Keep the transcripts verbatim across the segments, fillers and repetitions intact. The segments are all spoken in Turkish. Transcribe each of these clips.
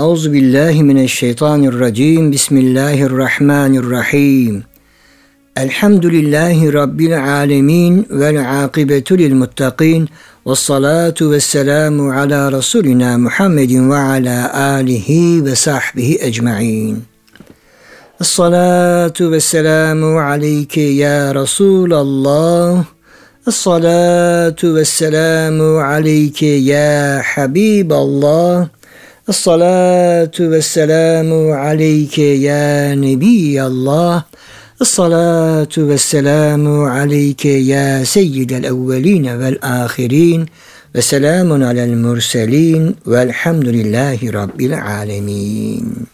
Euzu billahi mineşşeytanirracim. Bismillahirrahmanirrahim. Elhamdülillahi rabbil alamin vel akibetu lil muttaqin. Ves salatu vesselamu ala rasulina Muhammedin ve ala alihi ve sahbihi ecmaîn. Es-salatu vesselamu aleyke ya Resulallah. Es-salatu vesselamu aleyke ya Habiballah. Es-salatu vesselamu aleyke ya Nebiyallah. Es-salatu vesselamu aleyke ya seyyidel evveline vel ahirin. Ve selamun alel murselin. Velhamdülillahi rabbil alemin.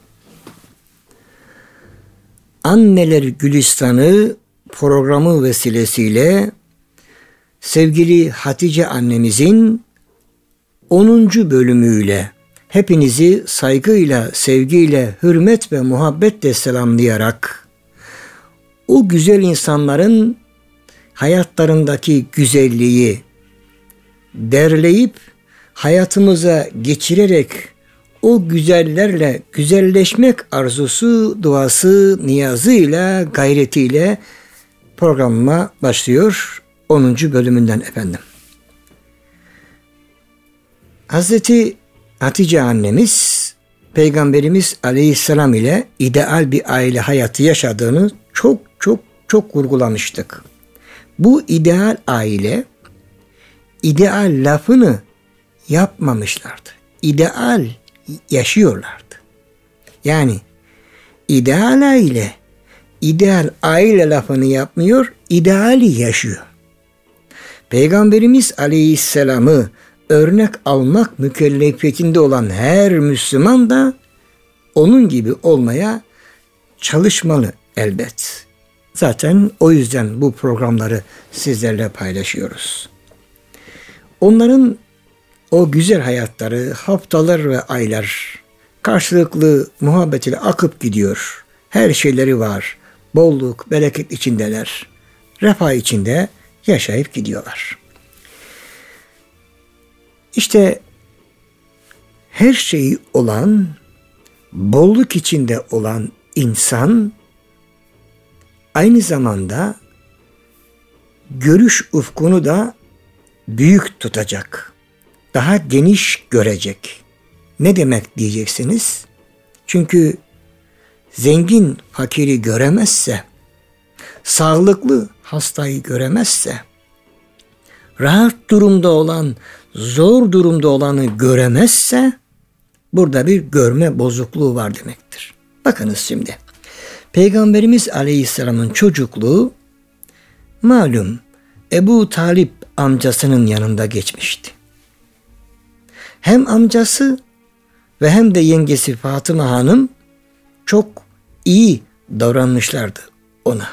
Anneler Gülistanı programı vesilesiyle sevgili Hatice annemizin onuncu bölümüyle hepinizi saygıyla, sevgiyle, hürmet ve muhabbetle selamlayarak o güzel insanların hayatlarındaki güzelliği derleyip hayatımıza geçirerek o güzellerle güzelleşmek arzusu, duası, niyazıyla, gayretiyle programıma başlıyor. onuncu bölümünden efendim. Hazreti Hatice annemiz, Peygamberimiz Aleyhisselam ile ideal bir aile hayatı yaşadığını çok çok çok vurgulamıştık. Bu ideal aile, ideal lafını yapmamışlardı. İdeal yaşıyorlardı. Yani ideal aile, ideal aile lafını yapmıyor, ideali yaşıyor. Peygamberimiz Aleyhisselam'ı örnek almak mükellefiyetinde olan her Müslüman da onun gibi olmaya çalışmalı elbet. Zaten o yüzden bu programları sizlerle paylaşıyoruz. Onların o güzel hayatları haftalar ve aylar karşılıklı muhabbet ile akıp gidiyor. Her şeyleri var. Bolluk, bereket içindeler. Refah içinde yaşayıp gidiyorlar. İşte her şeyi olan, bolluk içinde olan insan aynı zamanda görüş ufkunu da büyük tutacak. Daha geniş görecek. Ne demek diyeceksiniz? Çünkü zengin fakiri göremezse, sağlıklı hastayı göremezse, rahat durumda olan, zor durumda olanı göremezse, burada bir görme bozukluğu var demektir. Bakınız şimdi, Peygamberimiz Aleyhisselam'ın çocukluğu malum Ebu Talip amcasının yanında geçmişti. Hem amcası ve hem de yengesi Fatıma Hanım çok iyi davranmışlardı ona.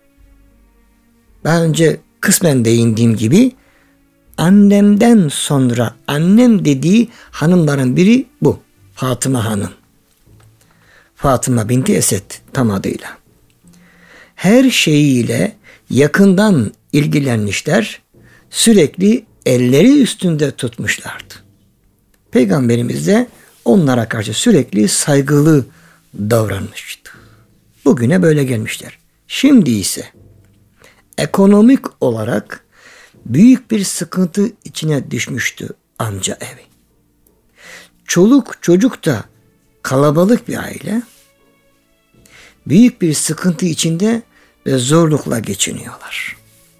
Daha önce kısmen değindiğim gibi annemden sonra annem dediği hanımların biri bu. Fatıma Hanım. Fatıma binti Esed tam adıyla. Her şeyiyle yakından ilgilenmişler, sürekli elleri üstünde tutmuşlardı. Peygamberimiz de onlara karşı sürekli saygılı davranmıştı. Bugüne böyle gelmişler. Şimdi ise ekonomik olarak büyük bir sıkıntı içine düşmüştü amca evi. Çoluk çocuk da kalabalık bir aile. Büyük bir sıkıntı içinde ve zorlukla geçiniyorlar.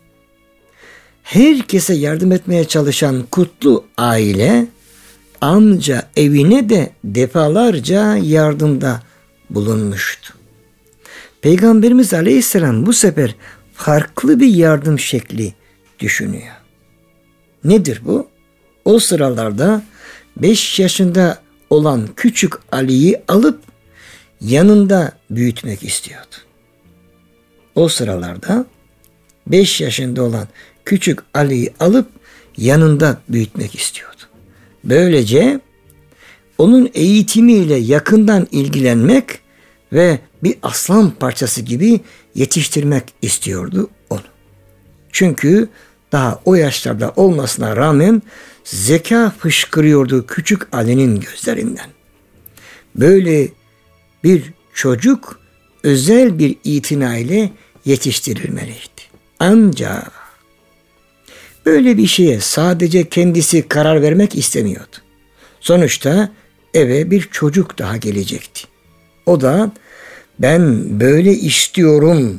Herkese yardım etmeye çalışan kutlu aile amca evine de defalarca yardımda bulunmuştu. Peygamberimiz Aleyhisselam bu sefer farklı bir yardım şekli düşünüyor. Nedir bu? O sıralarda beş yaşında olan küçük Ali'yi alıp yanında büyütmek istiyordu. O sıralarda beş yaşında olan küçük Ali'yi alıp yanında büyütmek istiyordu. Böylece onun eğitimiyle yakından ilgilenmek ve bir aslan parçası gibi yetiştirmek istiyordu onu. Çünkü daha o yaşlarda olmasına rağmen zeka fışkırıyordu küçük Ali'nin gözlerinden. böyle bir çocuk özel bir itina ile yetiştirilmeliydi. Ancak böyle bir şeye sadece kendisi karar vermek istemiyordu. Sonuçta eve bir çocuk daha gelecekti. O da ben böyle istiyorum.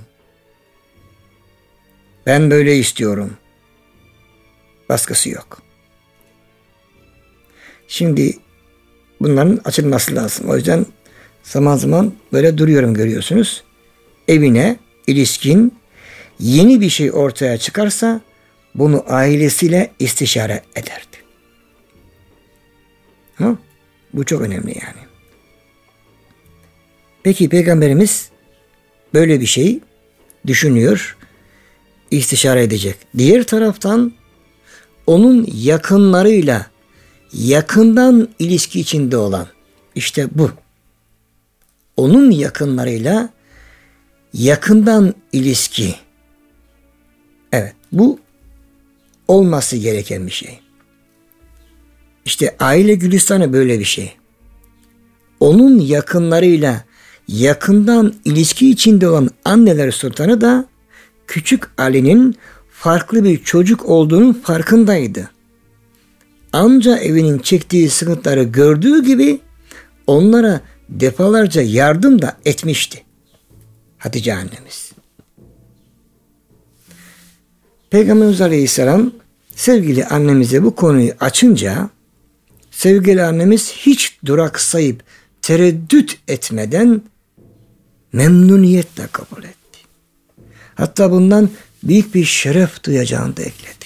Ben böyle istiyorum. Baskısı yok. Şimdi bunların açılması lazım. O yüzden zaman zaman böyle duruyorum, görüyorsunuz. Evine ilişkin yeni bir şey ortaya çıkarsa bunu ailesiyle istişare ederdi. Ha? Bu çok önemli yani. Peki Peygamberimiz böyle bir şey düşünüyor, istişare edecek. Diğer taraftan onun yakınlarıyla yakından ilişki içinde olan, işte bu. Onun yakınlarıyla yakından ilişki. Evet, bu olması gereken bir şey. İşte aile gülistanı böyle bir şey. Onun yakınlarıyla yakından ilişki içinde olan anneler sultanı da küçük Ali'nin farklı bir çocuk olduğunun farkındaydı. Amca evinin çektiği sıkıntıları gördüğü gibi onlara defalarca yardım da etmişti Hatice annemiz. Peygamberimiz Aleyhisselam sevgili annemize bu konuyu açınca sevgili annemiz hiç duraksayıp tereddüt etmeden memnuniyetle kabul etti. Hatta bundan büyük bir şeref duyacağını da ekledi.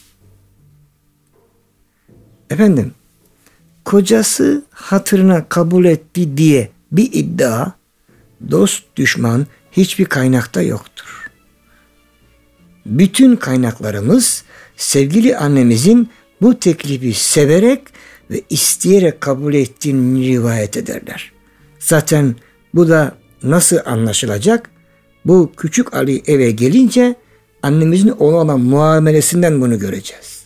Efendim, kocası hatırına kabul etti diye bir iddia, dost düşman hiçbir kaynakta yoktur. Bütün kaynaklarımız sevgili annemizin bu teklifi severek ve isteyerek kabul ettiğini rivayet ederler. Zaten bu da nasıl anlaşılacak? Bu küçük Ali eve gelince annemizin ona olan muamelesinden bunu göreceğiz.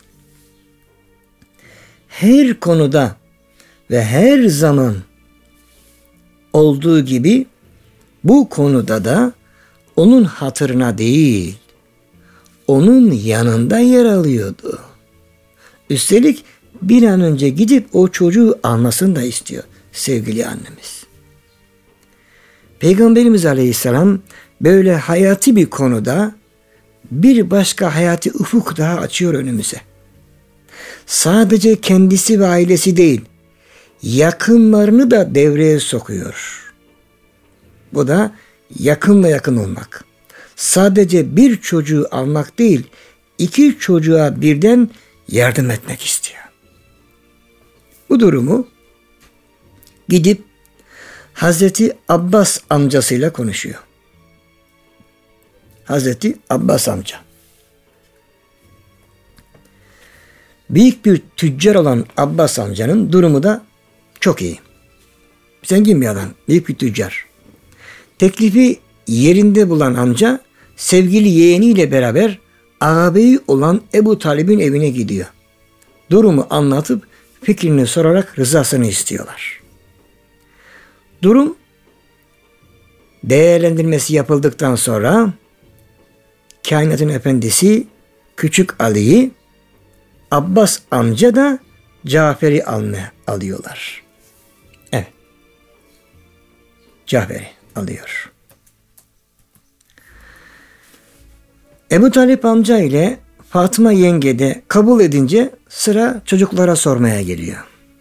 Her konuda ve her zaman olduğu gibi bu konuda da onun hatırına değil, onun yanında yer alıyordu. Üstelik bir an önce gidip o çocuğu almasını da istiyor sevgili annemiz. Peygamberimiz Aleyhisselam böyle hayati bir konuda bir başka hayati ufuk daha açıyor önümüze. Sadece kendisi ve ailesi değil, yakınlarını da devreye sokuyor. Bu da yakınla yakın olmak. Sadece bir çocuğu almak değil, iki çocuğa birden yardım etmek istiyor. Bu durumu gidip Hazreti Abbas amcasıyla konuşuyor. Hazreti Abbas amca. Büyük bir tüccar olan Abbas amcanın durumu da çok iyi. Zengin bir adam, büyük bir tüccar. Teklifi yerinde bulan amca sevgili yeğeniyle beraber ağabeyi olan Ebu Talib'in evine gidiyor. Durumu anlatıp fikrini sorarak rızasını istiyorlar. Durum değerlendirmesi yapıldıktan sonra kainatın efendisi küçük Ali'yi, Abbas amca da Cafer'i almaya alıyorlar. Evet. Cafer'i alıyor. Ebu Talip amca ile Fatıma yenge de kabul edince sıra çocuklara sormaya geliyor.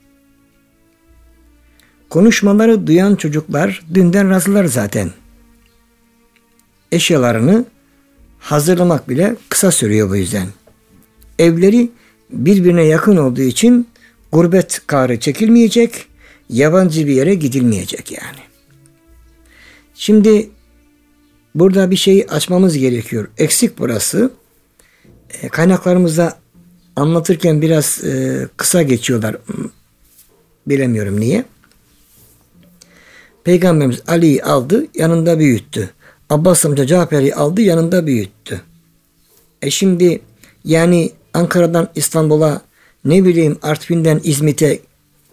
Konuşmaları duyan çocuklar dünden razılar zaten. Eşyalarını hazırlamak bile kısa sürüyor bu yüzden. Evleri birbirine yakın olduğu için gurbet karı çekilmeyecek, yabancı bir yere gidilmeyecek yani. Şimdi burada bir şey açmamız gerekiyor. Eksik burası. E, kaynaklarımızda anlatırken biraz e, kısa geçiyorlar. Bilemiyorum niye. Peygamberimiz Ali'yi aldı, yanında büyüttü. Abbas amca Cafer'i aldı, yanında büyüttü. E şimdi yani Ankara'dan İstanbul'a, ne bileyim Artvin'den İzmit'e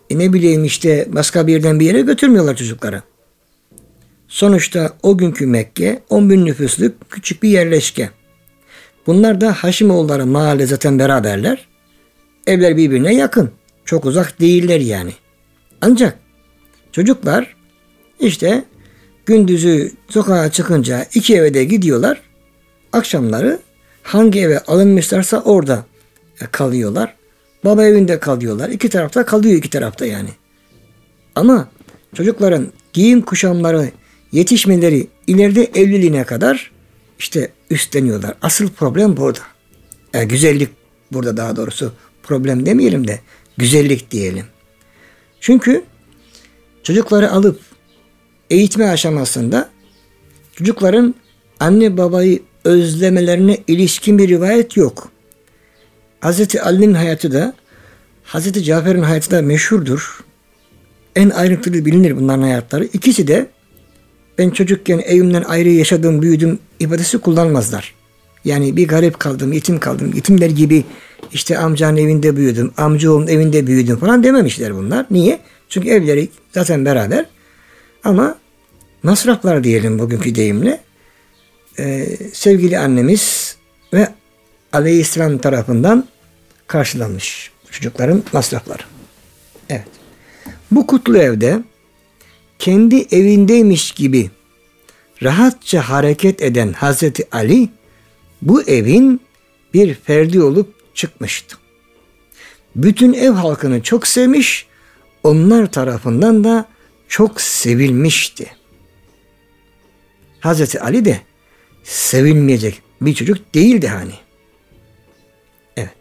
E ne bileyim işte başka bir yerden bir yere götürmüyorlar çocukları. Sonuçta o günkü Mekke on bin nüfusluk küçük bir yerleşke. Bunlar da Haşimoğulları mahalle zaten beraberler. Evler birbirine yakın. Çok uzak değiller yani. Ancak çocuklar işte gündüzü sokağa çıkınca iki eve de gidiyorlar. Akşamları hangi eve alınmışlarsa orada kalıyorlar. Baba evinde kalıyorlar. İki tarafta kalıyor iki tarafta yani. Ama çocukların giyim kuşamları, yetişmeleri ileride evliliğine kadar işte üstleniyorlar. Asıl problem burada. Yani güzellik burada, daha doğrusu problem demeyelim de güzellik diyelim. Çünkü çocukları alıp eğitme aşamasında çocukların anne babayı özlemelerine ilişkin bir rivayet yok. Hazreti Ali'nin hayatı da Hazreti Cafer'in hayatı da meşhurdur. En ayrıntılı bilinir bunların hayatları. İkisi de ben çocukken evimden ayrı yaşadım, büyüdüm ifadesi kullanmazlar. Yani bir garip kaldım, yetim kaldım, yetimler gibi işte amcanın evinde büyüdüm, amcaoğlunun evinde büyüdüm falan dememişler bunlar. Niye? Çünkü evleri zaten beraber. Ama masraflar diyelim bugünkü deyimle e, sevgili annemiz ve Aleyhisselam tarafından karşılanmış çocukların masrafları. Evet. Bu kutlu evde kendi evindeymiş gibi rahatça hareket eden Hazreti Ali bu evin bir ferdi olup çıkmıştı. Bütün ev halkını çok sevmiş, onlar tarafından da çok sevilmişti. Hazreti Ali de sevilmeyecek bir çocuk değildi hani. Evet.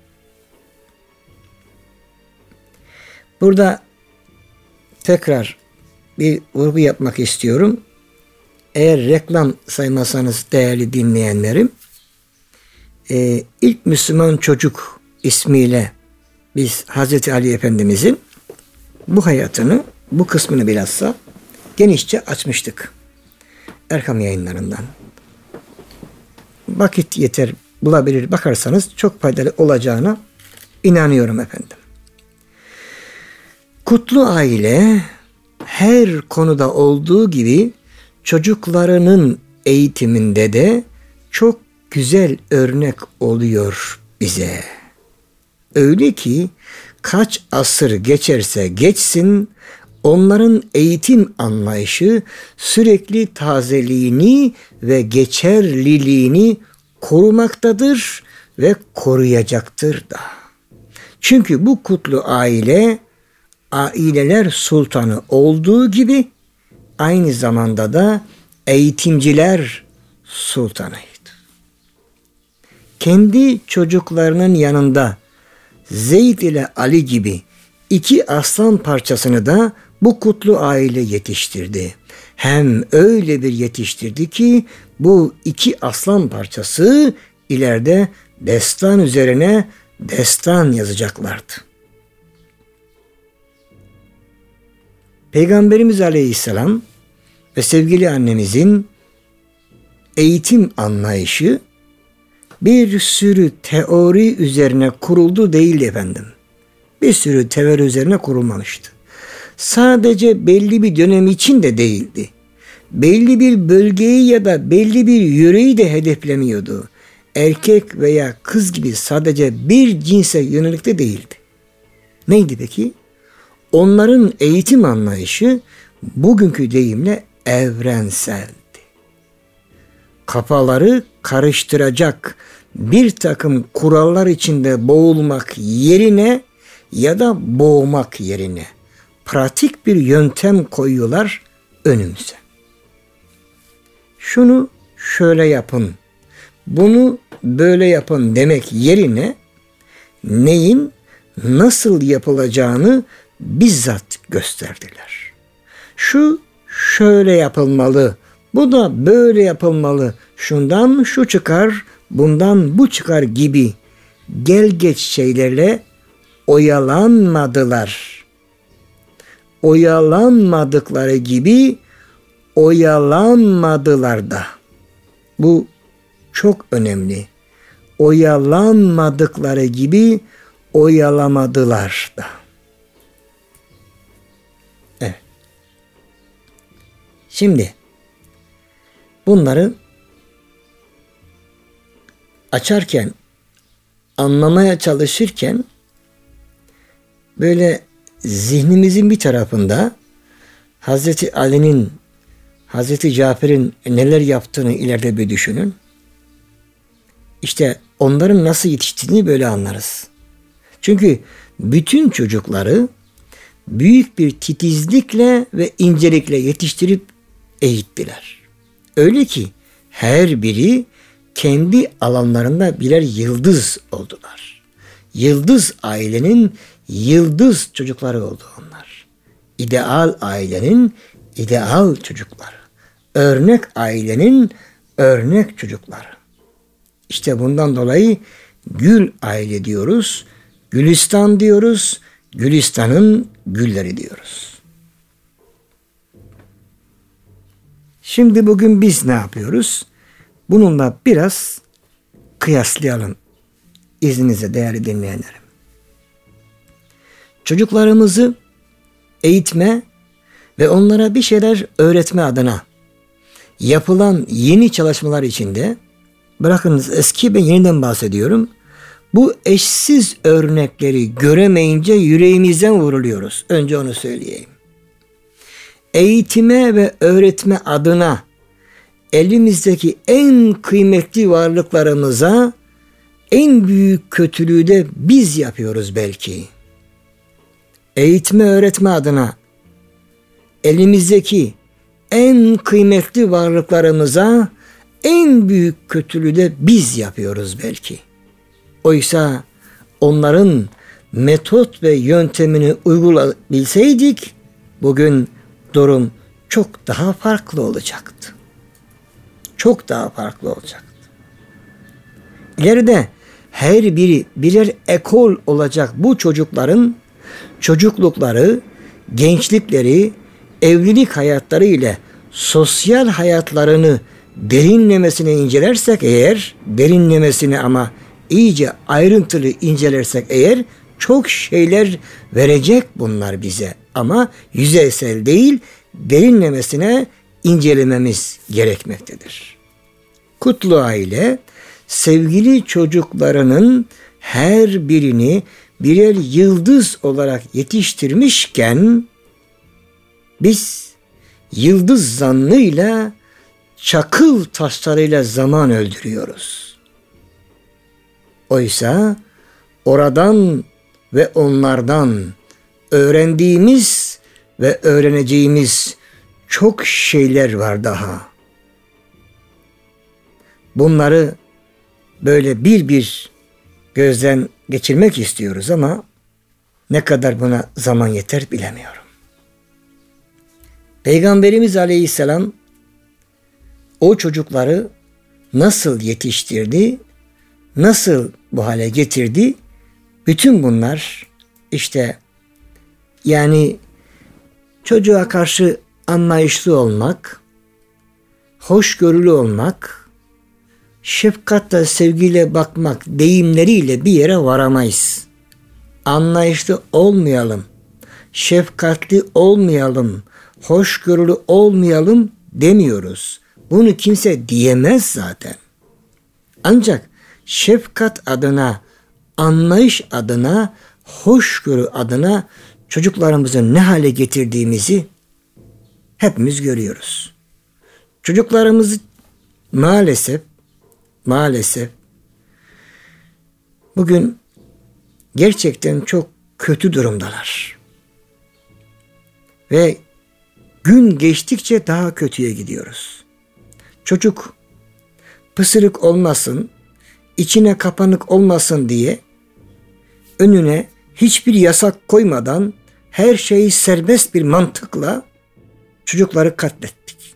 Burada tekrar bir vurgu yapmak istiyorum. Eğer reklam saymazsanız değerli dinleyenlerim, e, ilk Müslüman çocuk ismiyle biz Hazreti Ali Efendimizin bu hayatını, bu kısmını bilhassa genişçe açmıştık. Erkam Yayınlarından. Vakit yeter bulabilir bakarsanız çok faydalı olacağına inanıyorum efendim. Kutlu aile her konuda olduğu gibi çocuklarının eğitiminde de çok güzel örnek oluyor bize. Öyle ki kaç asır geçerse geçsin onların eğitim anlayışı sürekli tazeliğini ve geçerliliğini korumaktadır ve koruyacaktır da. Çünkü bu kutlu aile aileler sultanı olduğu gibi aynı zamanda da eğitimciler sultanıydı. Kendi çocuklarının yanında Zeyd ile Ali gibi iki aslan parçasını da bu kutlu aile yetiştirdi. Hem öyle bir yetiştirdi ki bu iki aslan parçası ileride destan üzerine destan yazacaklardı. Peygamberimiz Aleyhisselam ve sevgili annemizin eğitim anlayışı bir sürü teori üzerine kuruldu değil efendim. Bir sürü teori üzerine kurulmamıştı. Sadece belli bir dönem için de değildi. Belli bir bölgeyi ya da belli bir yöreyi de hedeflemiyordu. Erkek veya kız gibi sadece bir cinse yönelik de değildi. Neydi peki? Onların eğitim anlayışı bugünkü deyimle evrenseldi. Kafaları karıştıracak bir takım kurallar içinde boğulmak yerine ya da boğmak yerine pratik bir yöntem koyuyorlar önümüze. Şunu şöyle yapın, bunu böyle yapın demek yerine neyin nasıl yapılacağını bizzat gösterdiler. Şu şöyle yapılmalı, bu da böyle yapılmalı, şundan şu çıkar, bundan bu çıkar gibi gel geç şeylerle oyalanmadılar. Oyalanmadıkları gibi oyalanmadılar da. Bu çok önemli. Oyalanmadıkları gibi oyalamadılar da. Şimdi bunları açarken, anlamaya çalışırken böyle zihnimizin bir tarafında Hazreti Ali'nin, Hazreti Cafer'in neler yaptığını ileride bir düşünün. İşte onların nasıl yetiştiğini böyle anlarız. Çünkü bütün çocukları büyük bir titizlikle ve incelikle yetiştirip eğittiler. Öyle ki her biri kendi alanlarında birer yıldız oldular. Yıldız ailenin yıldız çocukları oldu onlar. İdeal ailenin ideal çocukları. Örnek ailenin örnek çocukları. İşte bundan dolayı gül aile diyoruz, gülistan diyoruz, gülistanın gülleri diyoruz. Şimdi bugün biz ne yapıyoruz? Bununla biraz kıyaslayalım. İzninizle değerli dinleyenlerim. Çocuklarımızı eğitme ve onlara bir şeyler öğretme adına yapılan yeni çalışmalar içinde, bırakınız eski, ben yeniden bahsediyorum. Bu eşsiz örnekleri göremeyince yüreğimizden vuruluyoruz. Önce onu söyleyeyim. Eğitime ve öğretme adına elimizdeki en kıymetli varlıklarımıza en büyük kötülüğü de biz yapıyoruz belki. Eğitme öğretme adına elimizdeki en kıymetli varlıklarımıza en büyük kötülüğü de biz yapıyoruz belki. Oysa onların metot ve yöntemini uygulayabilseydik bugün durum çok daha farklı olacaktı. Çok daha farklı olacaktı. İleride her biri birer ekol olacak bu çocukların çocuklukları, gençlikleri, evlilik hayatları ile sosyal hayatlarını derinlemesine incelersek eğer, derinlemesine ama iyice ayrıntılı incelersek eğer çok şeyler verecek bunlar bize. Ama yüzeysel değil, derinlemesine incelememiz gerekmektedir. Kutlu aile sevgili çocuklarının her birini birer yıldız olarak yetiştirmişken biz yıldız zannıyla, çakıl taşlarıyla zaman öldürüyoruz. Oysa oradan ve onlardan öğrendiğimiz ve öğreneceğimiz çok şeyler var daha. Bunları böyle bir bir gözden geçirmek istiyoruz ama ne kadar buna zaman yeter bilemiyorum. Peygamberimiz Aleyhisselam o çocukları nasıl yetiştirdi, nasıl bu hale getirdi? Bütün bunlar işte yani çocuğa karşı anlayışlı olmak, hoşgörülü olmak, şefkatle, sevgiyle bakmak deyimleriyle bir yere varamayız. Anlayışlı olmayalım, şefkatli olmayalım, hoşgörülü olmayalım demiyoruz. Bunu kimse diyemez zaten. Ancak şefkat adına, anlayış adına, hoşgörü adına çocuklarımızı ne hale getirdiğimizi hepimiz görüyoruz. Çocuklarımızı maalesef maalesef bugün gerçekten çok kötü durumdalar. Ve gün geçtikçe daha kötüye gidiyoruz. Çocuk pısırık olmasın, içine kapanık olmasın diye önüne hiçbir yasak koymadan her şeyi serbest bir mantıkla çocukları katlettik.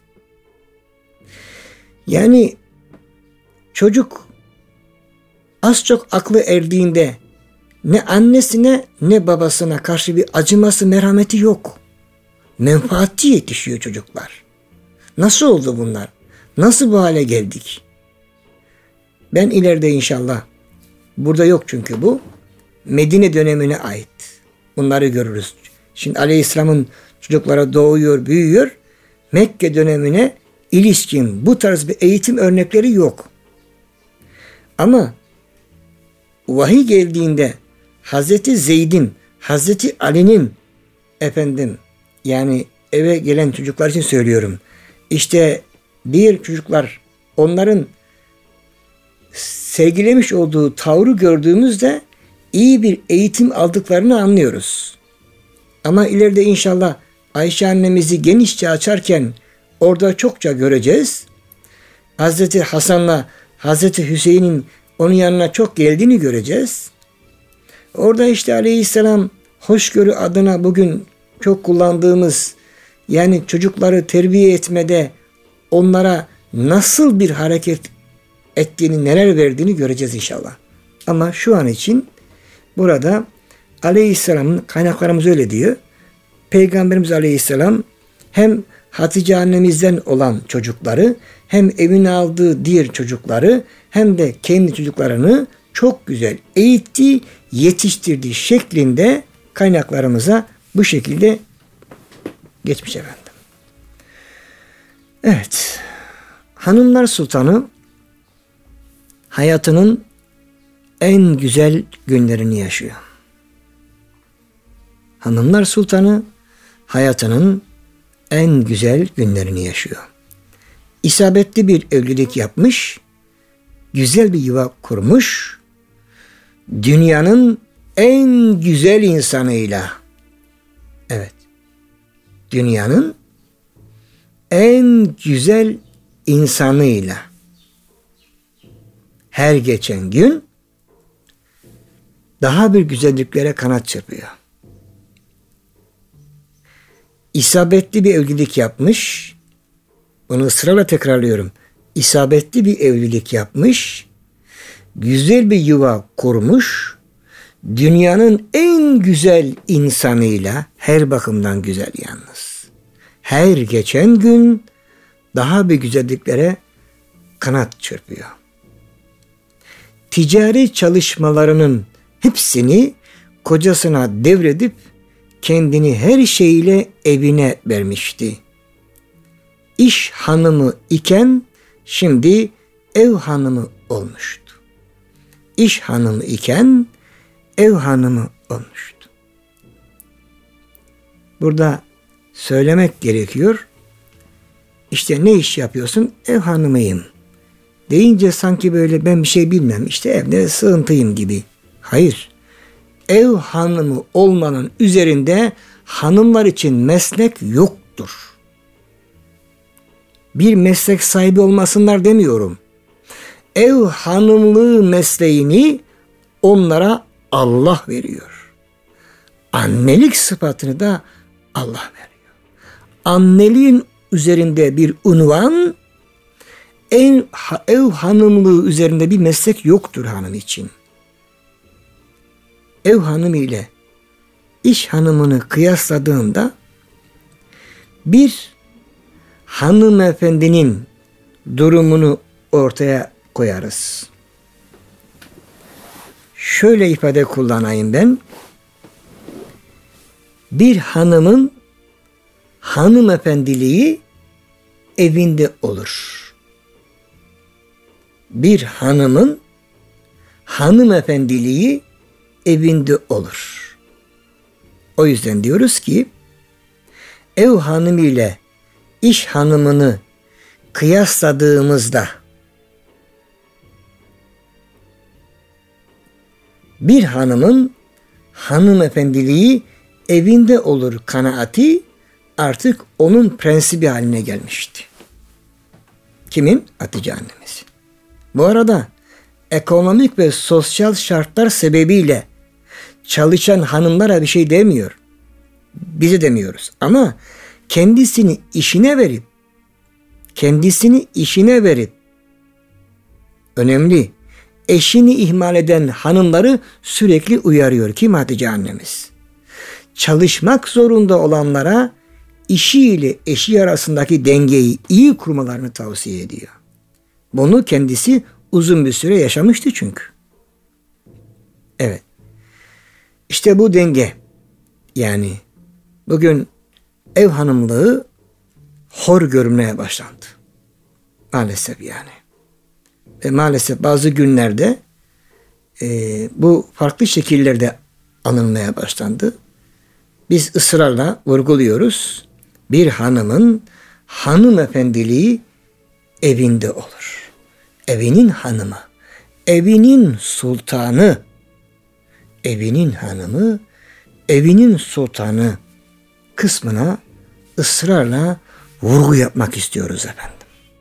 Yani çocuk az çok aklı erdiğinde ne annesine ne babasına karşı bir acıması, merhameti yok. Menfaatçi yetişiyor çocuklar. Nasıl oldu bunlar? Nasıl bu hale geldik? Ben ileride inşallah, burada yok çünkü bu, Medine dönemine ait bunları görürüz. Şimdi Aleyhisselam'ın çocuklara doğuyor, büyüyor. Mekke dönemine ilişkin bu tarz bir eğitim örnekleri yok. Ama vahiy geldiğinde Hazreti Zeyd'in, Hazreti Ali'nin efendim yani eve gelen çocuklar için söylüyorum. İşte diğer çocuklar onların sergilemiş olduğu tavrı gördüğümüzde iyi bir eğitim aldıklarını anlıyoruz. Ama ileride inşallah Ayşe annemizi genişçe açarken orada çokça göreceğiz. Hazreti Hasan'la Hazreti Hüseyin'in onun yanına çok geldiğini göreceğiz. Orada işte Aleyhisselam hoşgörü adına bugün çok kullandığımız yani çocukları terbiye etmede onlara nasıl bir hareket ettiğini, neler verdiğini göreceğiz inşallah. Ama şu an için burada Aleyhisselam'ın kaynaklarımız öyle diyor. Peygamberimiz Aleyhisselam hem Hatice annemizden olan çocukları hem evine aldığı diğer çocukları hem de kendi çocuklarını çok güzel eğitti, yetiştirdiği şeklinde kaynaklarımıza bu şekilde geçmiş efendim. Evet. Hanımlar Sultanı hayatının en güzel günlerini yaşıyor. Hanımlar Sultanı hayatının en güzel günlerini yaşıyor. İsabetli bir evlilik yapmış, güzel bir yuva kurmuş, dünyanın en güzel insanıyla, evet, dünyanın en güzel insanıyla her geçen gün daha bir güzelliklere kanat çırpıyor. İsabetli bir evlilik yapmış. Bunu ısrarla tekrarlıyorum. İsabetli bir evlilik yapmış. Güzel bir yuva kurmuş. Dünyanın en güzel insanıyla, her bakımdan güzel yalnız, her geçen gün daha bir güzelliklere kanat çırpıyor. Ticari çalışmalarının hepsini kocasına devredip kendini her şeyle evine vermişti. İş hanımı iken şimdi ev hanımı olmuştu. İş hanımı iken ev hanımı olmuştu. Burada söylemek gerekiyor. İşte ne iş yapıyorsun? Ev hanımıyım. Deyince sanki böyle ben bir şey bilmem. İşte evde sığıntıyım gibi. Hayır. Ev hanımı olmanın üzerinde hanımlar için meslek yoktur. Bir meslek sahibi olmasınlar demiyorum. Ev hanımlığı mesleğini onlara Allah veriyor. Annelik sıfatını da Allah veriyor. Anneliğin üzerinde bir unvan, ev, ev hanımlığı üzerinde bir meslek yoktur hanım için. Ev hanımı ile iş hanımını kıyasladığında bir hanımefendinin durumunu ortaya koyarız. Şöyle ifade kullanayım ben. Bir hanımın hanımefendiliği evinde olur. Bir hanımın hanımefendiliği evinde olur. O yüzden diyoruz ki ev hanımı ile iş hanımını kıyasladığımızda bir hanımın hanımefendiliği evinde olur kanaati artık onun prensibi haline gelmişti. Kimin? Hatice annemiz. Bu arada ekonomik ve sosyal şartlar sebebiyle çalışan hanımlara bir şey demiyor. Bize demiyoruz. Ama kendisini işine verip kendisini işine verip önemli eşini ihmal eden hanımları sürekli uyarıyor. Kim? Hatice annemiz. Çalışmak zorunda olanlara işiyle eşi arasındaki dengeyi iyi kurmalarını tavsiye ediyor. Bunu kendisi uzun bir süre yaşamıştı çünkü. Evet. İşte bu denge. Yani bugün ev hanımlığı hor görünmeye başlandı. Maalesef yani. Ve maalesef bazı günlerde e, bu farklı şekillerde anılmaya başlandı. Biz ısrarla vurguluyoruz. Bir hanımın hanımefendiliği evinde olur. Evinin hanımı, evinin sultanı, evinin hanımı, evinin sultanı kısmına ısrarla vurgu yapmak istiyoruz efendim.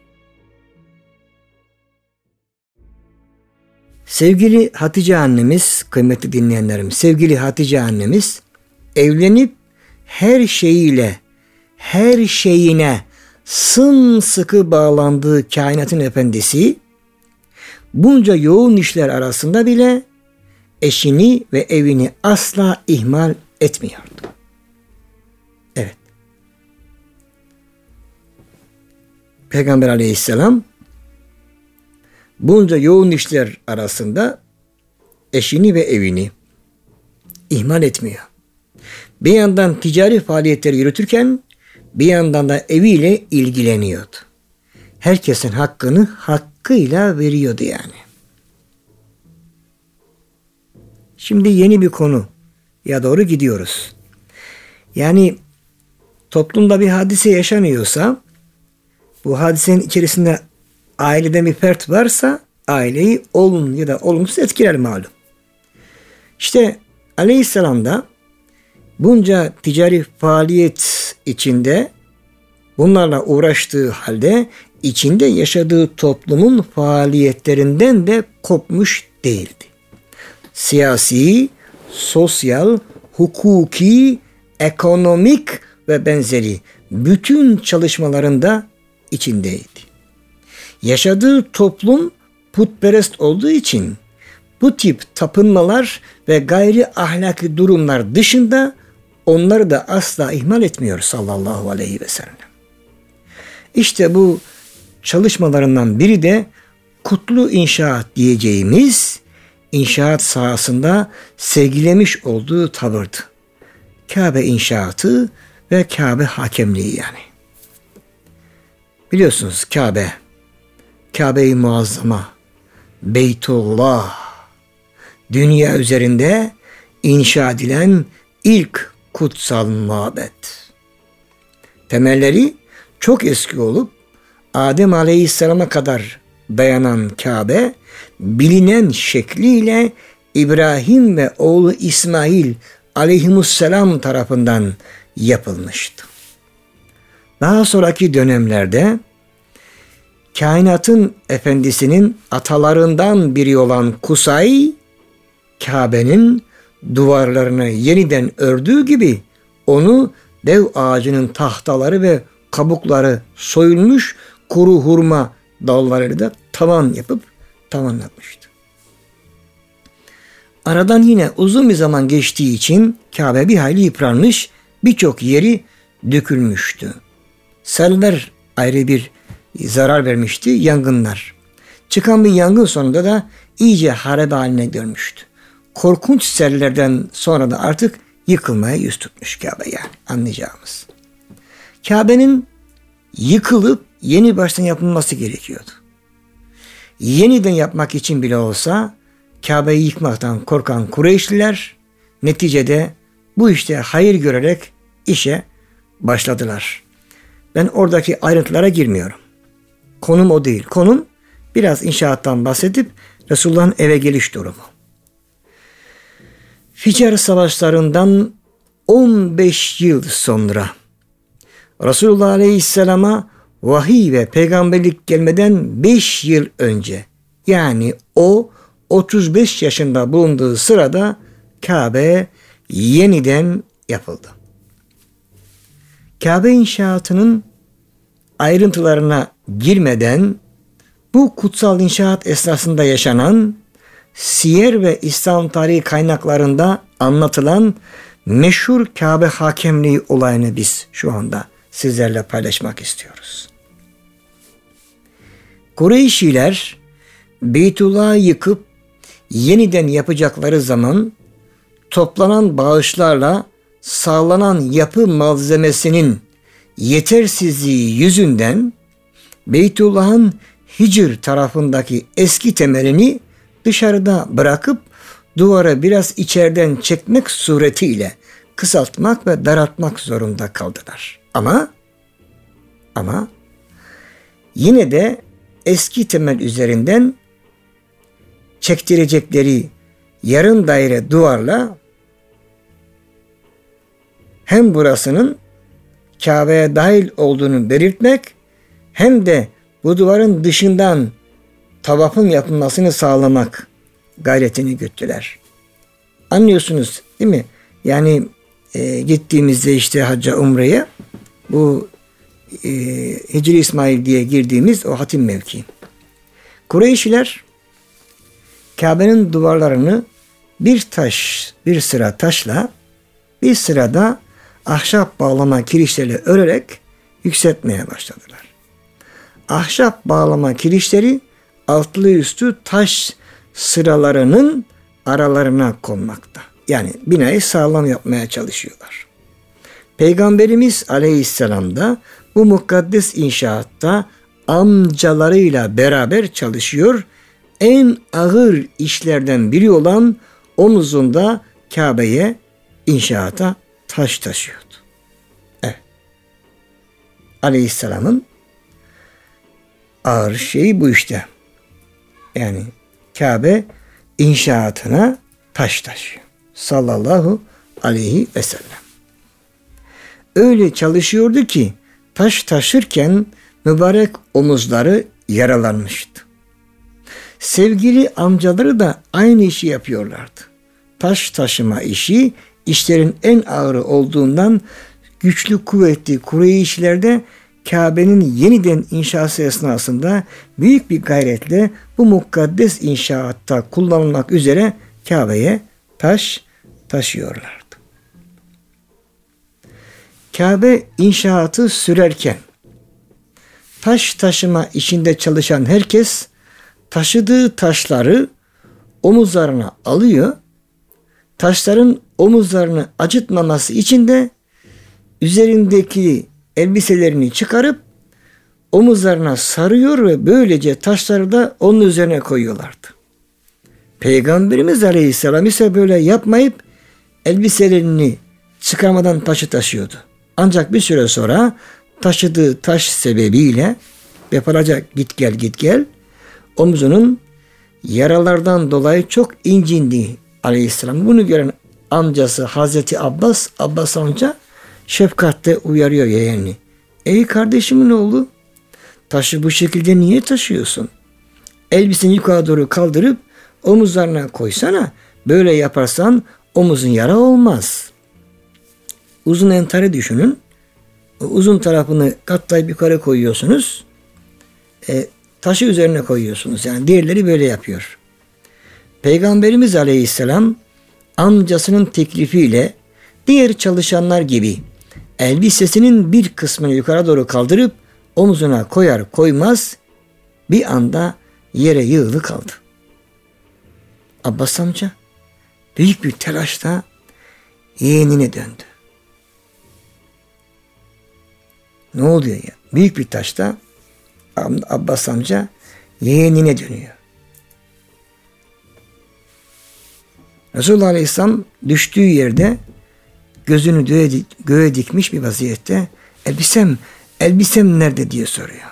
Sevgili Hatice annemiz, kıymetli dinleyenlerim, sevgili Hatice annemiz evlenip her şeyiyle, her şeyine sımsıkı bağlandığı kainatın efendisi, bunca yoğun işler arasında bile eşini ve evini asla ihmal etmiyordu. Evet. Peygamber aleyhisselam bunca yoğun işler arasında eşini ve evini ihmal etmiyor. Bir yandan ticari faaliyetleri yürütürken bir yandan da eviyle ilgileniyordu. Herkesin hakkını hakkıyla veriyordu yani. Şimdi yeni bir konuya doğru gidiyoruz. Yani toplumda bir hadise yaşanıyorsa, bu hadisenin içerisinde aileden bir fert varsa aileyi olumlu ya da olumsuz etkiler malum. İşte Aleyhisselam da bunca ticari faaliyet içinde bunlarla uğraştığı halde içinde yaşadığı toplumun faaliyetlerinden de kopmuş değildi. Siyasi, sosyal, hukuki, ekonomik ve benzeri bütün çalışmalarında içindeydi. Yaşadığı toplum putperest olduğu için bu tip tapınmalar ve gayri ahlaki durumlar dışında onları da asla ihmal etmiyor sallallahu aleyhi ve sellem. İşte bu çalışmalarından biri de kutlu inşaat diyeceğimiz inşaat sahasında sergilemiş olduğu tavırdı. Kabe inşaatı ve Kabe hakemliği yani. Biliyorsunuz Kabe, Kabe-i Muazzama, Beytullah, dünya üzerinde inşa edilen ilk kutsal mabet. Temelleri çok eski olup Adem Aleyhisselam'a kadar dayanan Kabe, bilinen şekliyle İbrahim ve oğlu İsmail Aleyhisselam tarafından yapılmıştı. Daha sonraki dönemlerde kainatın efendisinin atalarından biri olan Kusay, Kabe'nin duvarlarını yeniden ördüğü gibi onu dev ağacının tahtaları ve kabukları soyulmuş kuru hurma dalları da tavan yapıp tavanlatmıştı. Aradan yine uzun bir zaman geçtiği için Kabe bir hayli yıpranmış, birçok yeri dökülmüştü. Seller ayrı bir zarar vermişti, yangınlar. Çıkan bir yangın sonunda da iyice harabe haline dönmüştü. Korkunç sellerden sonra da artık yıkılmaya yüz tutmuş Kabe yani anlayacağımız. Kabe'nin yıkılıp yeni baştan yapılması gerekiyordu. Yeniden yapmak için bile olsa Kabe'yi yıkmaktan korkan Kureyşliler neticede bu işte hayır görerek işe başladılar. Ben oradaki ayrıntılara girmiyorum. Konum o değil. Konum biraz inşaattan bahsedip Resulullah'ın eve geliş durumu. Ficar savaşlarından on beş yıl sonra Resulullah Aleyhisselam'a vahiy ve peygamberlik gelmeden beş yıl önce, yani o otuz beş yaşında bulunduğu sırada Kabe yeniden yapıldı. Kabe inşaatının ayrıntılarına girmeden bu kutsal inşaat esnasında yaşanan siyer ve İslam tarihi kaynaklarında anlatılan meşhur Kabe hakemliği olayını biz şu anda sizlerle paylaşmak istiyoruz. Kureyşiler Beytullah'ı yıkıp yeniden yapacakları zaman toplanan bağışlarla sağlanan yapı malzemesinin yetersizliği yüzünden Beytullah'ın Hicr tarafındaki eski temelini dışarıda bırakıp duvara biraz içeriden çekmek suretiyle kısaltmak ve daraltmak zorunda kaldılar. Ama ama yine de eski temel üzerinden çektirecekleri yarım daire duvarla hem burasının Kabe'ye dahil olduğunu belirtmek hem de bu duvarın dışından tavafın yapılmasını sağlamak gayretini güttüler. Anlıyorsunuz değil mi? Yani e, gittiğimizde işte hacca, umreye bu e, Hicri İsmail diye girdiğimiz o hatim mevki. Kureyşliler Kabe'nin duvarlarını bir taş, bir sıra taşla, bir sırada ahşap bağlama kirişlerle örerek yükseltmeye başladılar. Ahşap bağlama kirişleri altlı üstü taş sıralarının aralarına konmakta. Yani binayı sağlam yapmaya çalışıyorlar. Peygamberimiz Aleyhisselam da bu mukaddes inşaatta amcalarıyla beraber çalışıyor. En ağır işlerden biri olan omuzunda Kabe'ye, inşaata taş taşıyordu. Evet. Aleyhisselam'ın ağır şeyi bu işte. Yani Kabe inşaatına taş taşıyor. Sallallahu aleyhi ve sellem. Öyle çalışıyordu ki taş taşırken mübarek omuzları yaralanmıştı. Sevgili amcaları da aynı işi yapıyorlardı. Taş taşıma işi işlerin en ağırı olduğundan güçlü kuvvetli Kureyşlilerde Kabe'nin yeniden inşası esnasında büyük bir gayretle bu mukaddes inşaatta kullanılmak üzere Kabe'ye taş taşıyorlardı. Kabe inşaatı sürerken taş taşıma işinde çalışan herkes taşıdığı taşları omuzlarına alıyor. Taşların omuzlarını acıtmaması için de üzerindeki elbiselerini çıkarıp omuzlarına sarıyor ve böylece taşları da onun üzerine koyuyorlardı. Peygamberimiz Aleyhisselam ise böyle yapmayıp elbiselerini çıkarmadan taşı taşıyordu. Ancak bir süre sonra taşıdığı taş sebebiyle yapılacak git gel git gel omzunun yaralardan dolayı çok incindi Aleyhisselam. Bunu gören amcası Hazreti Abbas, Abbas amca şefkatle uyarıyor yeğenini. Ey kardeşimin oğlu, taşı bu şekilde niye taşıyorsun? Elbiseni yukarı doğru kaldırıp omuzlarına koysana. Böyle yaparsan omuzun yara olmaz. Uzun entari düşünün. O uzun tarafını katlayıp yukarı koyuyorsunuz. E, taşı üzerine koyuyorsunuz. Yani diğerleri böyle yapıyor. Peygamberimiz Aleyhisselam amcasının teklifiyle diğer çalışanlar gibi elbisesinin bir kısmını yukarı doğru kaldırıp omzuna koyar koymaz bir anda yere yığılı kaldı. Abbas amca büyük bir telaşla yeğenine döndü. Ne oluyor ya? Büyük bir taşta Abbas amca yeğenine dönüyor. Resulullah Aleyhisselam düştüğü yerde gözünü göğe, göğe dikmiş bir vaziyette elbisem, elbisem nerede diye soruyor.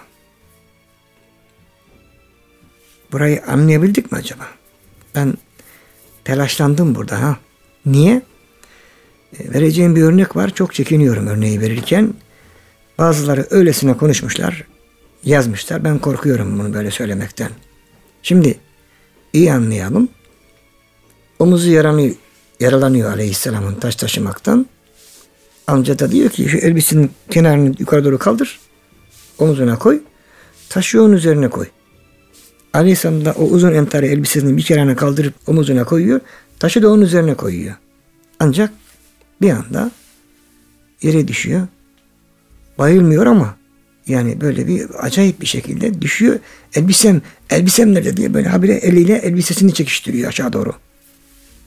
Burayı anlayabildik mi acaba? Ben telaşlandım burada ha. Niye? E, vereceğim bir örnek var. Çok çekiniyorum örneği verirken. Bazıları öylesine konuşmuşlar, yazmışlar. Ben korkuyorum bunu böyle söylemekten. Şimdi iyi anlayalım. Omuzu yaranıyor, yaralanıyor Aleyhisselam'ın taş taşımaktan. Amca da diyor ki şu elbisenin kenarını yukarı doğru kaldır. Omuzuna koy. Taşı onun üzerine koy. Aleyhisselam da o uzun entari elbisesini bir kenarına kaldırıp omuzuna koyuyor. Taşı da onun üzerine koyuyor. Ancak bir anda yere düşüyor. Bayılmıyor ama yani böyle bir acayip bir şekilde düşüyor. Elbisem, elbisem nerede diye böyle habire eliyle elbisesini çekiştiriyor aşağı doğru.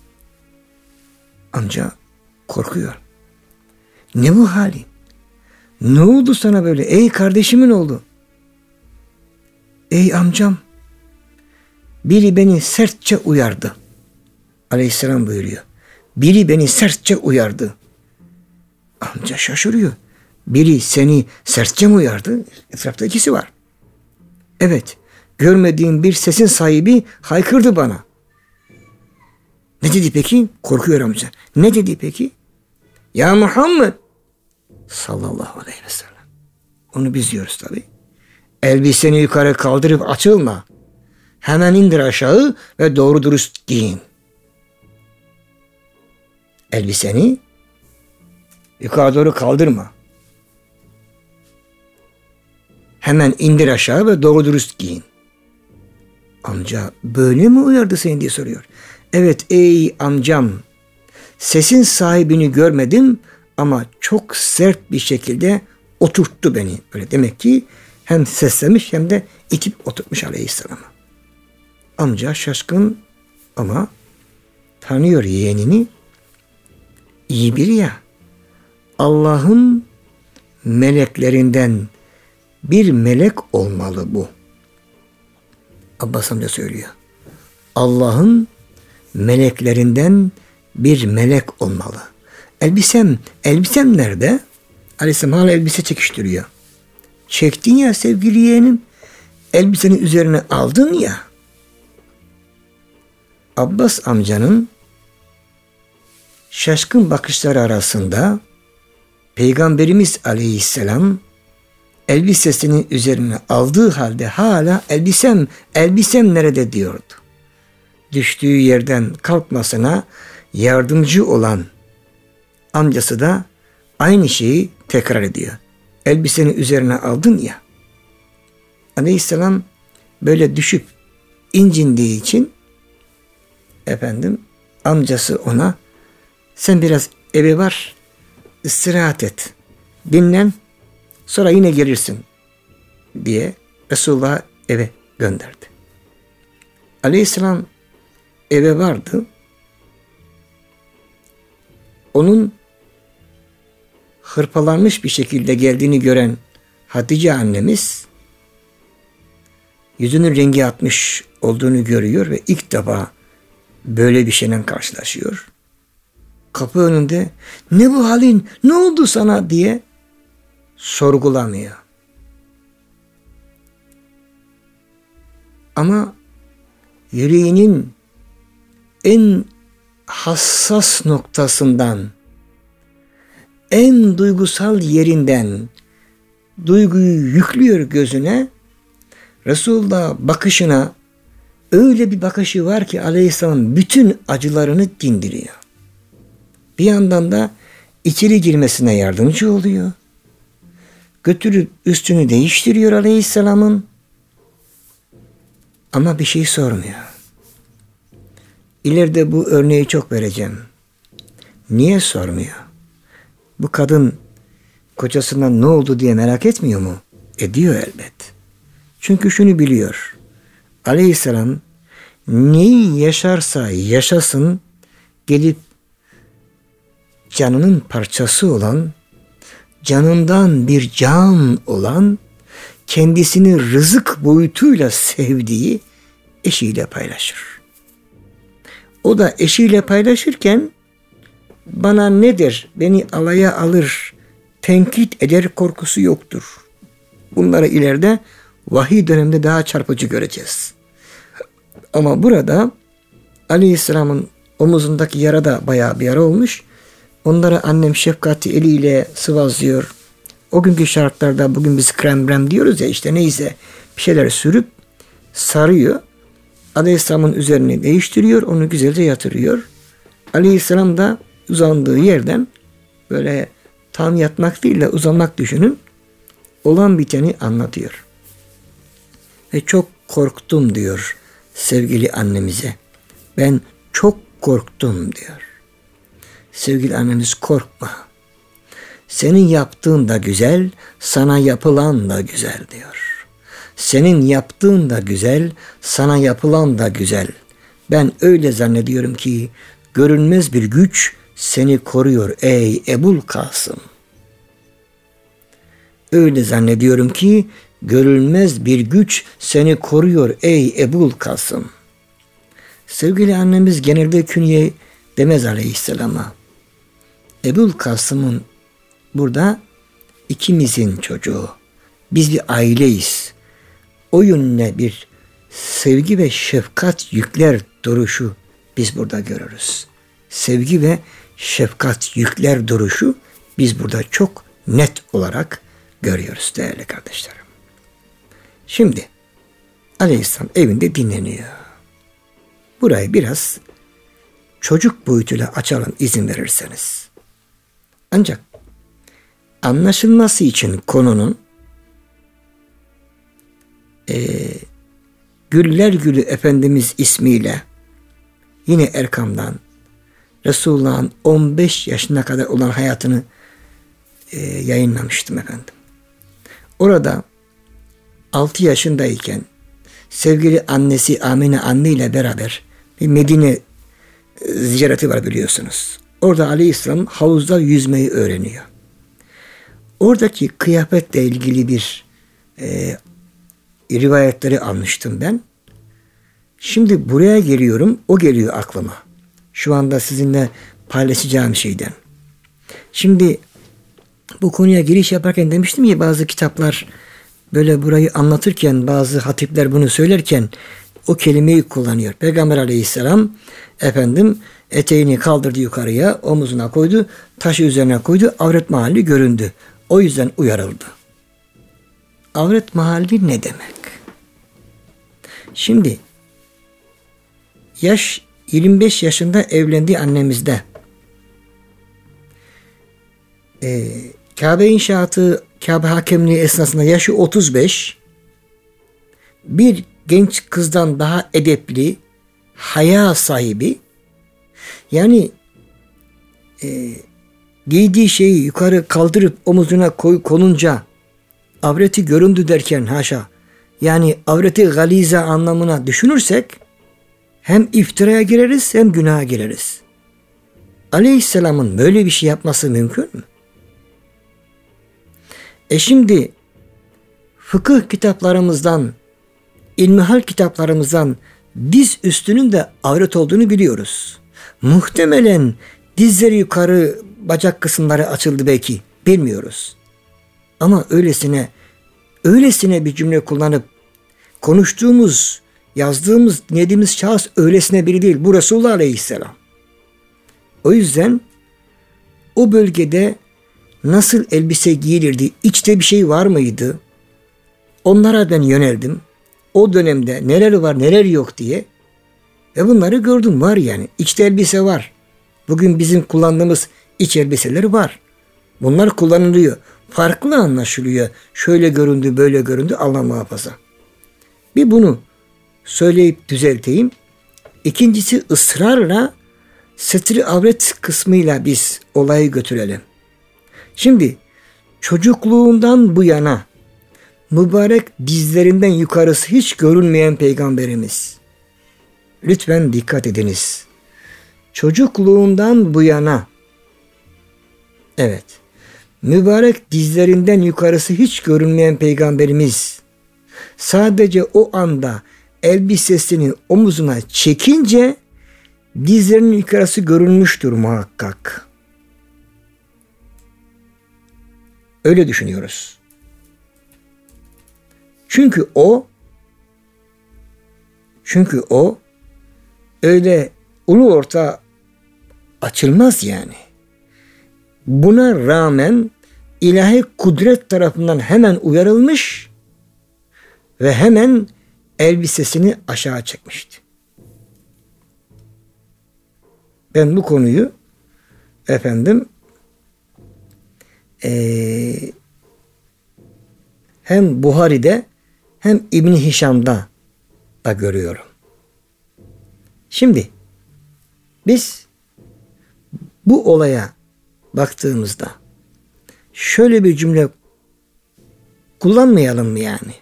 Amca korkuyor. Ne bu hali? Ne oldu sana böyle? Ey kardeşimin oğlu. Ey amcam. Biri beni sertçe uyardı. Aleyhisselam buyuruyor. Biri beni sertçe uyardı. Amca şaşırıyor. Biri seni sertçe mi uyardı? Etrafta ikisi var. Evet. Görmediğim bir sesin sahibi haykırdı bana. Ne dedi peki? Korkuyor amca. Ne dedi peki? Ya Muhammed sallallahu aleyhi ve sellem. Onu biz diyoruz tabi. Elbiseni yukarı kaldırıp açılma. Hemen indir aşağı ve doğru dürüst giyin. Elbiseni yukarı doğru kaldırma. Hemen indir aşağı ve doğru dürüst giyin. Amca böyle mi uyardı seni diye soruyor. Evet ey amcam. Sesin sahibini görmedim ama çok sert bir şekilde oturttu beni. Öyle demek ki hem seslemiş hem de itip oturtmuş aleyhisselam'a. Amca şaşkın ama tanıyor yeğenini. İyi biri ya. Allah'ın meleklerinden bir melek olmalı bu. Abbas amca söylüyor. Allah'ın meleklerinden bir melek olmalı. Elbisem, elbisem nerede? Aleyhisselam hala elbise çekiştiriyor. Çektin ya sevgili yeğenim. Elbisenin üzerine aldın ya. Abbas amcanın şaşkın bakışları arasında Peygamberimiz Aleyhisselam elbisesinin üzerine aldığı halde hala elbisem, elbisem nerede diyordu. Düştüğü yerden kalkmasına yardımcı olan amcası da aynı şeyi tekrar ediyor. Elbisenin üzerine aldın ya. Aleyhisselam böyle düşüp incindiği için efendim amcası ona sen biraz eve var, istirahat et, dinlen, sonra yine gelirsin diye Resulullah eve gönderdi. Aleyhisselam eve vardı. Onun hırpalanmış bir şekilde geldiğini gören Hatice annemiz yüzünün rengi atmış olduğunu görüyor ve ilk defa böyle bir şeyle karşılaşıyor. Kapı önünde ne bu halin, ne oldu sana diye sorgulamıyor. Ama yüreğinin en hassas noktasından, en duygusal yerinden duyguyu yüklüyor gözüne. Resulullah bakışına öyle bir bakışı var ki Aleyhisselam bütün acılarını dindiriyor. Bir yandan da içeri girmesine yardımcı oluyor. Götürüp üstünü değiştiriyor Aleyhisselam'ın. Ama bir şey sormuyor. İleride bu örneği çok vereceğim. Niye sormuyor? Bu kadın kocasından ne oldu diye merak etmiyor mu? Ediyor elbet. Çünkü şunu biliyor. Aleyhisselam neyi yaşarsa yaşasın gelip canının parçası olan, canından bir can olan, kendisini rızık boyutuyla sevdiği eşiyle paylaşır. O da eşiyle paylaşırken bana ne der, beni alaya alır, tenkit eder korkusu yoktur. Bunları ileride vahiy döneminde daha çarpıcı göreceğiz. Ama burada Aleyhisselam'ın omuzundaki yara da bayağı bir yara olmuş. Onları annem şefkati eliyle sıvazlıyor. O günkü şartlarda bugün biz krem brem diyoruz ya işte neyse bir şeyler sürüp sarıyor. Aleyhisselam'ın üzerini değiştiriyor. Onu güzelce yatırıyor. Aleyhisselam da uzandığı yerden böyle tam yatmak değil de uzanmak düşünün. Olan biteni anlatıyor. Ve çok korktum diyor sevgili annemize. Ben çok korktum diyor. Sevgili annemiz korkma. Senin yaptığın da güzel, sana yapılan da güzel diyor. Senin yaptığın da güzel, sana yapılan da güzel. Ben öyle zannediyorum ki görünmez bir güç seni koruyor ey Ebul Kasım. öyle zannediyorum ki görülmez bir güç seni koruyor ey Ebul Kasım. Sevgili annemiz genelde künye demez aleyhisselama. Ebul Kasım'ın burada ikimizin çocuğu. Biz bir aileyiz. O yönüne bir sevgi ve şefkat yükler duruşu biz burada görürüz. Sevgi ve şefkat yükler duruşu biz burada çok net olarak görüyoruz değerli kardeşlerim. Şimdi Aleyhisselam evinde dinleniyor. Burayı biraz çocuk boyutuyla açalım izin verirseniz. Ancak anlaşılması için konunun e, Güller Gülü Efendimiz ismiyle yine Erkam'dan Resulullah'ın on beş yaşına kadar olan hayatını e, yayınlamıştım efendim. Orada altı yaşındayken sevgili annesi Amine anne ile beraber bir Medine ziyareti var biliyorsunuz. Orada Aleyhisselam havuzda yüzmeyi öğreniyor. Oradaki kıyafetle ilgili bir e, rivayetleri almıştım ben. Şimdi buraya geliyorum, o geliyor aklıma. Şu anda sizinle paylaşacağım şeyden. Şimdi bu konuya giriş yaparken demiştim ya, bazı kitaplar böyle burayı anlatırken, bazı hatipler bunu söylerken o kelimeyi kullanıyor. Peygamber Aleyhisselam efendim eteğini kaldırdı yukarıya, omuzuna koydu, taşı üzerine koydu, avret mahalli göründü. O yüzden uyarıldı. Avret mahalli ne demek? Şimdi yaş yirmi beş yaşında evlendiği annemizde ee, Kabe inşaatı, Kabe hakemliği esnasında yaşı otuz beş, bir genç kızdan daha edepli, haya sahibi, yani e, giydiği şeyi yukarı kaldırıp omuzuna koy, konunca avreti göründü derken haşa, yani avreti galiza anlamına düşünürsek hem iftiraya gireriz hem günaha gireriz. Aleyhisselam'ın böyle bir şey yapması mümkün mü? E şimdi fıkıh kitaplarımızdan, ilmihal kitaplarımızdan diz üstünün de avret olduğunu biliyoruz. Muhtemelen dizleri yukarı, bacak kısımları açıldı belki, bilmiyoruz. Ama öylesine, öylesine bir cümle kullanıp konuştuğumuz, yazdığımız, dinlediğimiz şahıs öylesine biri değil. Bu Resulullah Aleyhisselam. O yüzden o bölgede nasıl elbise giyilirdi, içte bir şey var mıydı? Onlara ben yöneldim. O dönemde neler var neler yok diye. Ve bunları gördüm, var yani. İçte elbise var. Bugün bizim kullandığımız iç elbiseler var. Bunlar kullanılıyor. Farklı anlaşılıyor. Şöyle göründü, böyle göründü, Allah muhafaza. Bir bunu söyleyip düzelteyim. İkincisi, ısrarla setri avret kısmıyla biz olayı götürelim. Şimdi çocukluğundan bu yana mübarek dizlerinden yukarısı hiç görünmeyen Peygamberimiz. Lütfen dikkat ediniz. Çocukluğundan bu yana, evet, mübarek dizlerinden yukarısı hiç görünmeyen Peygamberimiz sadece o anda elbisesini omuzuna çekince dizlerinin yukarısı görünmüştür muhakkak. Öyle düşünüyoruz. Çünkü o çünkü o öyle ulu orta açılmaz yani. Buna rağmen ilahi kudret tarafından hemen uyarılmış ve hemen elbisesini aşağı çekmişti. Ben bu konuyu efendim ee, hem Buhari'de hem İbn-i Hişam'da da görüyorum. Şimdi biz bu olaya baktığımızda şöyle bir cümle kullanmayalım mı yani?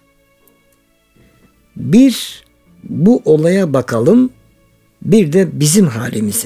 Bir, bu olaya bakalım, bir de bizim halimize.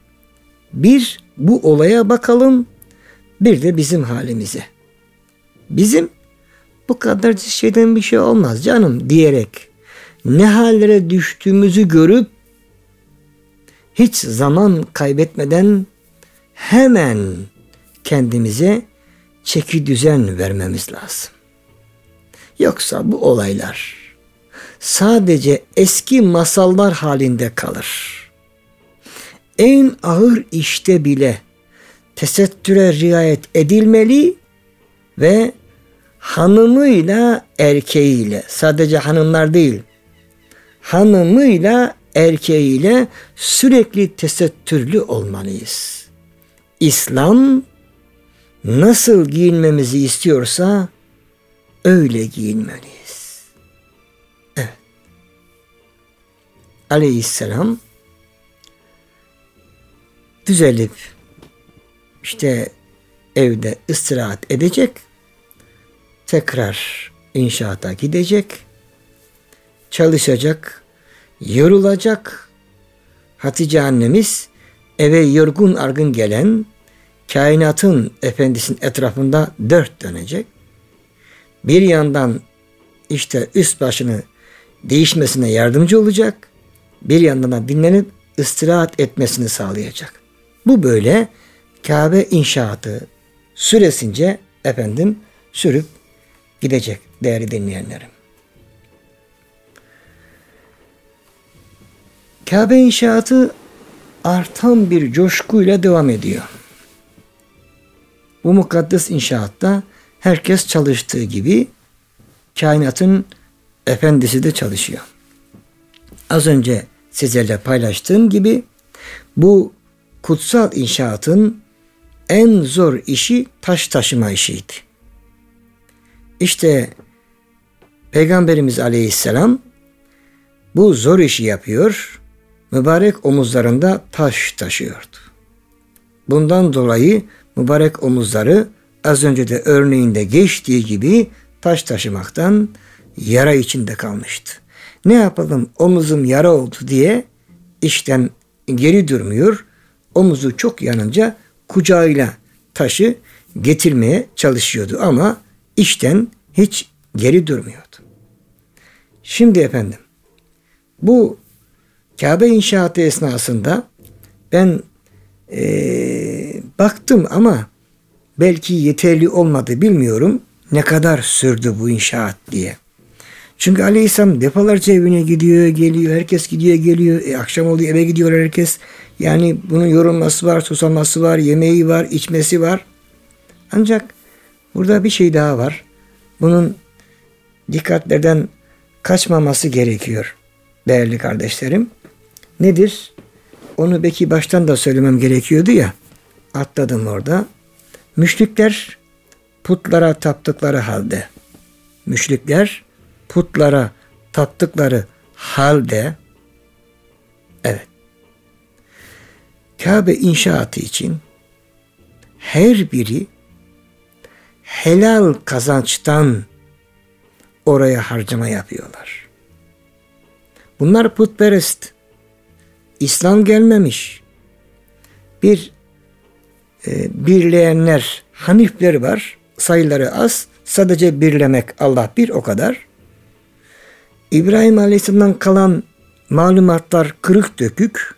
Bir, bu olaya bakalım, bir de bizim halimize. Bizim bu kadar şeyden bir şey olmaz canım diyerek ne hallere düştüğümüzü görüp hiç zaman kaybetmeden hemen kendimize çeki düzen vermemiz lazım. Yoksa bu olaylar sadece eski masallar halinde kalır. En ağır işte bile tesettüre riayet edilmeli ve hanımıyla erkeğiyle, sadece hanımlar değil, hanımıyla erkeğiyle sürekli tesettürlü olmalıyız. İslam nasıl giyinmemizi istiyorsa öyle giyinmeliyiz. Evet. Aleyhisselam düzelip işte evde istirahat edecek, tekrar inşaata gidecek, çalışacak, yorulacak. Hatice annemiz eve yorgun argın gelen kainatın efendisinin etrafında dört dönecek. Bir yandan işte üst başını değişmesine yardımcı olacak, bir yandan da dinlenip istirahat etmesini sağlayacak. Bu böyle Kabe inşaatı süresince efendim sürüp gidecek değerli dinleyenlerim. Kabe inşaatı artan bir coşkuyla devam ediyor. Bu mukaddes inşaatta herkes çalıştığı gibi kainatın efendisi de çalışıyor. Az önce sizlerle paylaştığım gibi bu kutsal inşaatın en zor işi taş taşıma işiydi. İşte Peygamberimiz Aleyhisselam bu zor işi yapıyor, mübarek omuzlarında taş taşıyordu. Bundan dolayı mübarek omuzları az önce de örneğinde geçtiği gibi taş taşımaktan yara içinde kalmıştı. Ne yapalım, omuzum yara oldu diye işten geri durmuyor, omuzu çok yanınca kucağıyla taşı getirmeye çalışıyordu ama işten hiç geri durmuyordu. Şimdi efendim bu Kabe inşaatı esnasında ben ee, baktım ama belki yeterli olmadı, bilmiyorum ne kadar sürdü bu inşaat diye. Çünkü Aleyhisselam defalarca evine gidiyor geliyor, herkes gidiyor geliyor, e, akşam oluyor eve gidiyor herkes. Yani bunun yorulması var, susaması var, yemeği var, içmesi var. Ancak burada bir şey daha var. Bunun dikkatlerden kaçmaması gerekiyor değerli kardeşlerim. Nedir? Onu belki baştan da söylemem gerekiyordu ya. Atladım orada. Müşrikler putlara taptıkları halde, müşrikler putlara taptıkları halde, evet, Kabe inşaatı için her biri helal kazançtan oraya harcama yapıyorlar. Bunlar putperest. İslam gelmemiş. Bir e, birleyenler, Hanifler var. Sayıları az. Sadece birlemek Allah bir, o kadar. İbrahim Aleyhisselam'dan kalan malumatlar kırık dökük.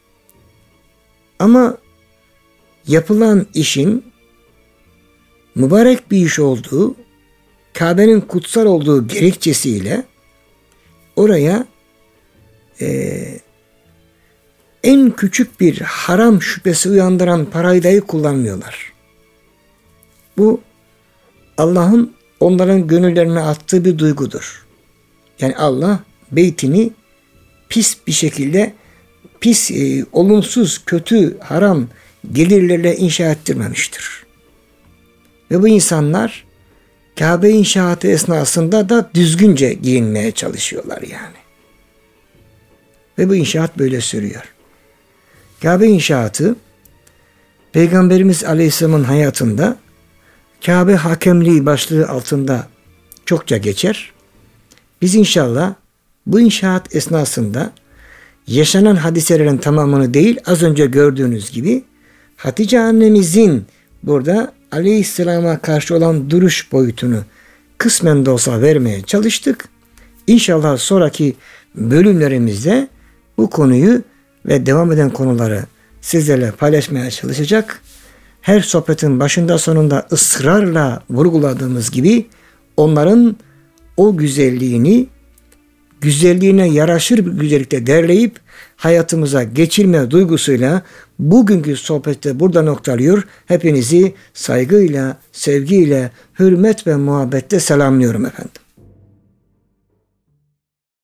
Ama yapılan işin mübarek bir iş olduğu, Kabe'nin kutsal olduğu gerekçesiyle oraya e, en küçük bir haram şüphesi uyandıran parayı dahi kullanmıyorlar. Bu Allah'ın onların gönüllerine attığı bir duygudur. Yani Allah beytini pis bir şekilde, pis, e, olumsuz, kötü, haram gelirlerle inşa ettirmemiştir. Ve bu insanlar Kabe inşaatı esnasında da düzgünce giyinmeye çalışıyorlar yani. Ve bu inşaat böyle sürüyor. Kabe inşaatı Peygamberimiz Aleyhisselam'ın hayatında Kabe hakemliği başlığı altında çokça geçer. Biz inşallah bu inşaat esnasında yaşanan hadiselerin tamamını değil, az önce gördüğünüz gibi Hatice annemizin burada Aleyhisselam'a karşı olan duruş boyutunu kısmen de olsa vermeye çalıştık. İnşallah sonraki bölümlerimizde bu konuyu ve devam eden konuları sizlerle paylaşmaya çalışacak. Her sohbetin başında sonunda ısrarla vurguladığımız gibi onların o güzelliğini güzelliğine yaraşır bir güzellikte derleyip hayatımıza geçirme duygusuyla bugünkü sohbette burada noktalıyor. Hepinizi saygıyla, sevgiyle, hürmet ve muhabbette selamlıyorum efendim.